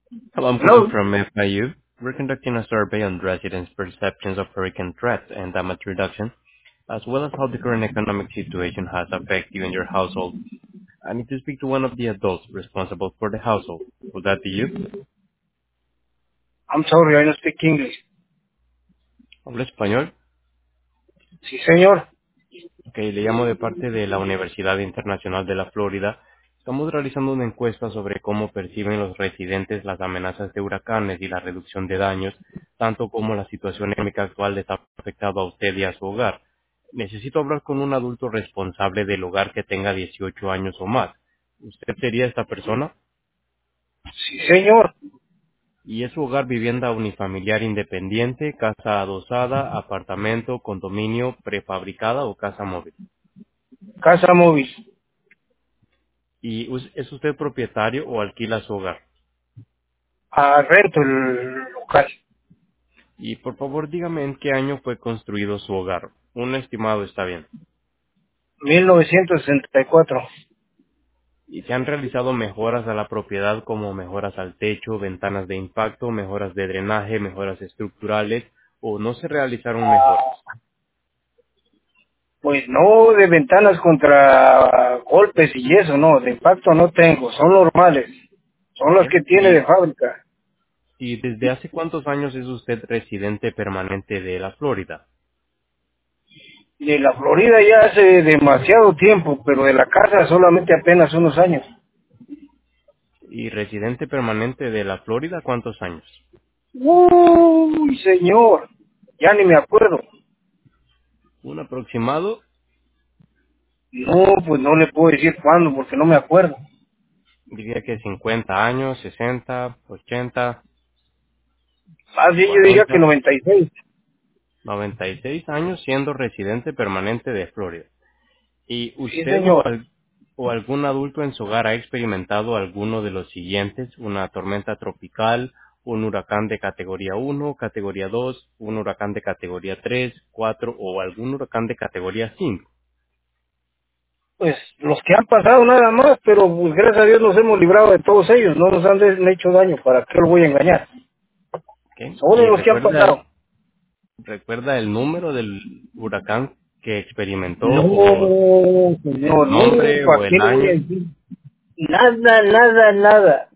Hello, I'm calling Hello. from FIU. We're conducting a survey on residents' perceptions of hurricane threats and damage reduction, as well as how the current economic situation has affected you and your household. I need to speak to one of the adults responsible for the household. Would that be you? I'm sorry, I don't speak English. ¿Habla español? Sí, señor. Ok, le llamo de parte de la Universidad Internacional de la Florida. Estamos realizando una encuesta sobre cómo perciben los residentes las amenazas de huracanes y la reducción de daños, tanto como la situación económica actual les ha afectado a usted y a su hogar. Necesito hablar con un adulto responsable del hogar que tenga 18 años o más. ¿Usted sería esta persona? Sí, señor. ¿Y es su hogar vivienda unifamiliar independiente, casa adosada, apartamento, condominio, prefabricada o casa móvil? Casa móvil. ¿Y es usted propietario o alquila su hogar? Rento el local. Y por favor dígame en qué año fue construido su hogar. Un estimado está bien. 1964. ¿Y se han realizado mejoras a la propiedad como mejoras al techo, ventanas de impacto, mejoras de drenaje, mejoras estructurales o no se realizaron mejoras? Pues no de ventanas contra golpes y eso, no. De impacto no tengo. Son normales. Son ¿Ok? las que tiene de fábrica. ¿Y desde hace cuántos años es usted residente permanente de la Florida? De la Florida ya hace demasiado tiempo, pero de la casa solamente apenas unos años. ¿Y residente permanente de la Florida cuántos años? Uy, señor. Ya ni me acuerdo. ¿Un aproximado? No, pues no le puedo decir cuándo porque no me acuerdo. Diría que 50 años, 60, 80, Así yo diría que 40. 96. 96 años siendo residente permanente de Florida. ¿Y Sí, usted señor. o algún adulto en su hogar ha experimentado alguno de los siguientes? Una tormenta tropical, un huracán de categoría 1, categoría 2, un huracán de categoría 3, 4 o algún huracán de categoría 5. Pues los que han pasado nada más, pero pues gracias a Dios nos hemos librado de todos ellos. No nos han hecho daño. ¿Para qué lo voy a engañar? ¿Ok? Solo ¿Y los que han pasado. recuerda el número del huracán que experimentó o No, señor, el no, nombre o ¿para qué el le voy a año? decir? Nada, nada, nada.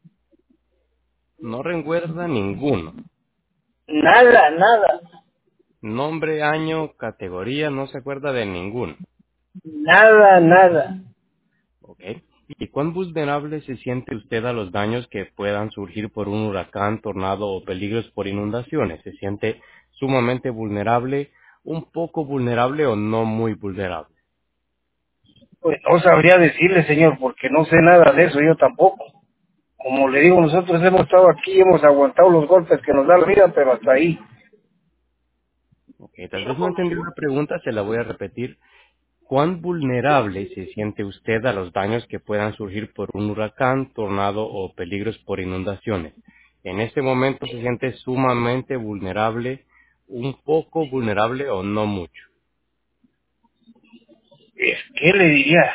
No recuerda ninguno. Nada, nada. Nombre, año, categoría, no se acuerda de ninguno. Nada, nada. ¿Ok? ¿Y cuán vulnerable se siente usted a los daños que puedan surgir por un huracán, tornado o peligros por inundaciones? ¿Se siente sumamente vulnerable, un poco vulnerable o no muy vulnerable? Pues no sabría decirle, señor, porque no sé nada de eso, yo tampoco. Como le digo, nosotros hemos estado aquí, hemos aguantado los golpes que nos da la vida, pero hasta ahí. Ok, tal vez no entendí la pregunta, se la voy a repetir. ¿Cuán vulnerable se siente usted a los daños que puedan surgir por un huracán, tornado o peligros por inundaciones? En este momento se siente sumamente vulnerable, un poco vulnerable o no mucho. ¿Qué le diría?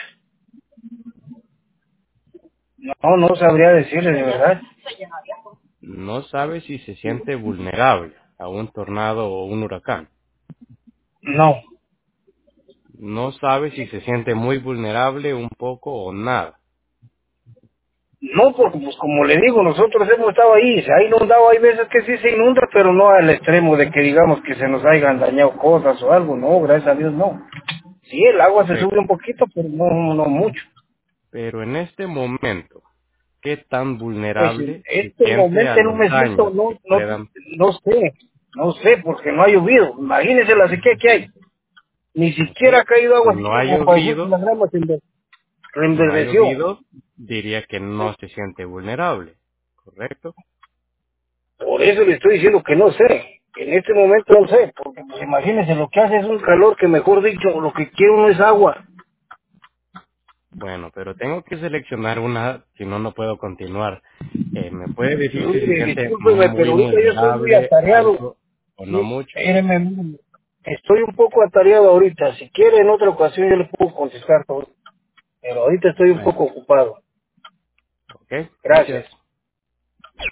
No, no sabría decirle de verdad. No sabe si se siente vulnerable a un tornado o un huracán. No, No sabe si se siente muy vulnerable, un poco o nada. no, porque pues como le digo, nosotros hemos estado ahí, se ha inundado, hay veces que sí se inunda, pero no al extremo de que digamos que se nos hayan dañado cosas o algo, no, gracias a Dios no. Sí, el agua se Pe- sube un poquito, pero no, no mucho. Pero en este momento, ¿qué tan Pues en vulnerable se este siente a momento no los me siento, daños que no, puedan? no sé, no sé, porque no ha llovido. Imagínese la sequía que hay. Ni Ok. siquiera ha caído Si agua así no ha como para decir que llovido, la grama se si no ha reenverdeció. llovido, diría que no se siente vulnerable. ¿Correcto? Por eso le estoy diciendo que no sé. En este momento no sé, porque pues imagínese, lo que hace es un calor que mejor dicho, lo que quiere uno es agua. Bueno, pero tengo que seleccionar una, si no, no puedo continuar. ¿Me puede decir si se Mire, siente discúlpeme, muy pero ahorita yo estoy muy vulnerable, atareado. algo o no Sí, mucho? espéreme, estoy un poco atareado ahorita. Si quiere en otra ocasión yo le puedo contestar todo. Pero ahorita estoy un Bueno, poco ocupado. ok, Gracias. gracias.